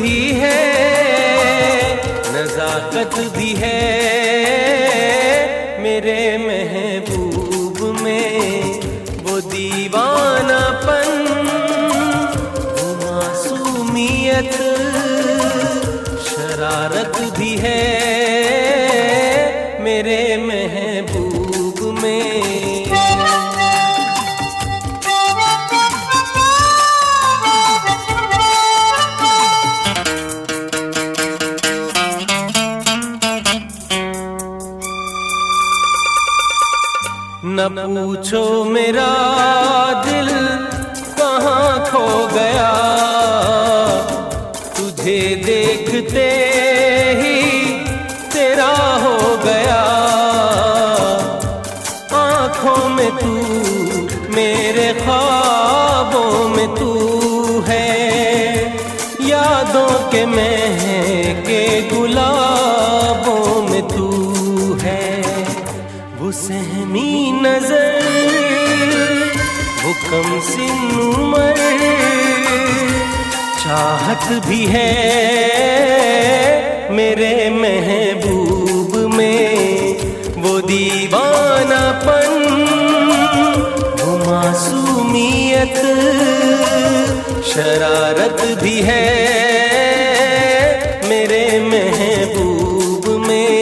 भी है, नज़ाकत भी है मेरे महबूब में। वो दीवानापन, वो मासूमियत, शरारत भी है मेरे महबूब में। न पूछो मेरा दिल कहाँ खो गया, तुझे देखते ही तेरा हो गया। आँखों में तू, मेरे ख्वाबों में तू है, यादों के महके गुलाबों में तू है। वो सहमी नजर, वो कमसिन उम्र, चाहत भी है मेरे महबूब में। वो दीवानापन, वो मासूमियत, शरारत भी है मेरे महबूब में।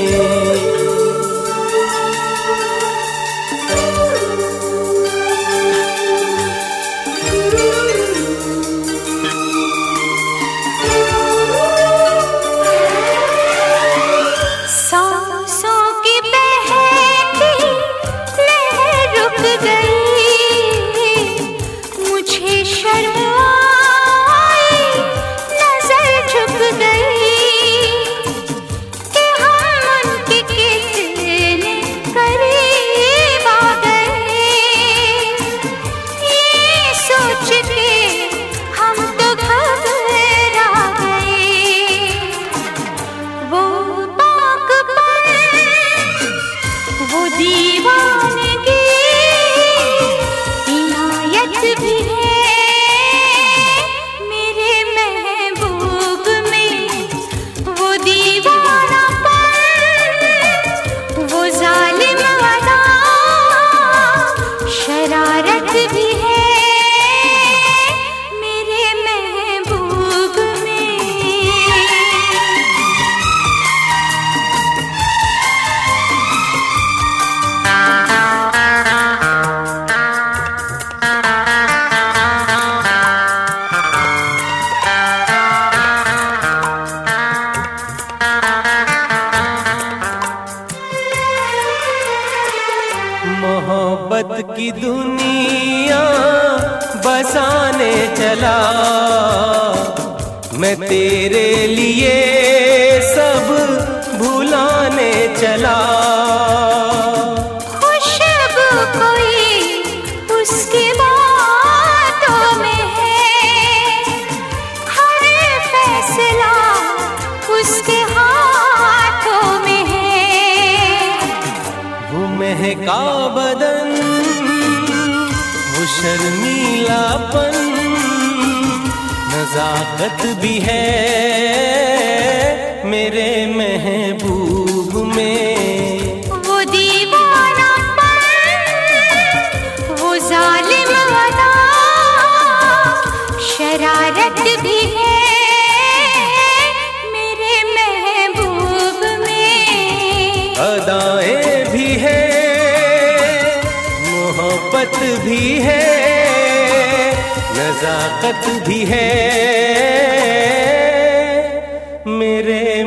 मोहब्बत की दुनिया बसाने चला, मैं तेरे लिए सब भुलाने चला। खुशबू कोई उसकी बातों में है, हर फैसला उसके हाथों में है। वो महका बदन, वो शर्मीलापन, नज़ाकत भी है मेरे महबूब में। वो दीवानापन, वो जालिम अदा, शरारत भी है मेरे महबूब में। अदाएं भी है, मोहब्बत भी है, नज़ाकत भी है मेरे